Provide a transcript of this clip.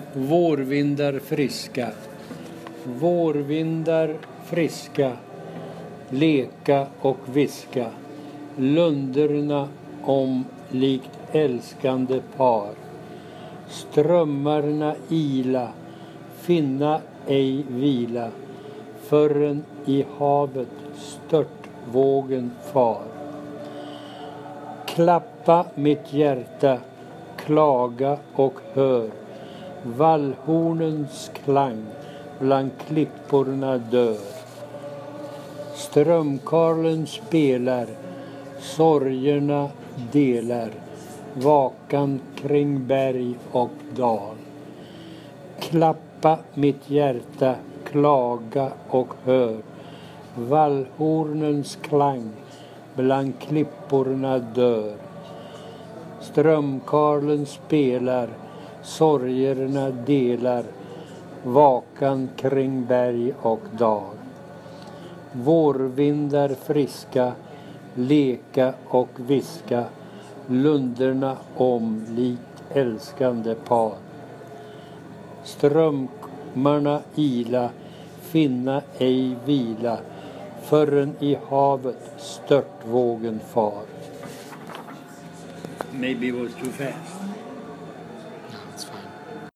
Vårvindar friska, vårvindar friska, leka och viska, lunderna om likt älskande par. Strömmarna ila, finna ej vila, förrän i havet störtvågen far. Klappa mitt hjärta, klaga och hör, vallhornens klang bland klipporna dör. Strömkarlen spelar, sorgerna delar, vakan kring berg och dal. Klappa mitt hjärta, klaga och hör, vallhornens klang bland klipporna dör. Strömkarlen spelar, sorgerna delar, vakan kring berg och dal. Vårvindar friska, leka och viska, lunderna om likt älskande par. Strömmarna ila, finna ej vila, förrän i havet störtvågen far. Maybe it was too fast.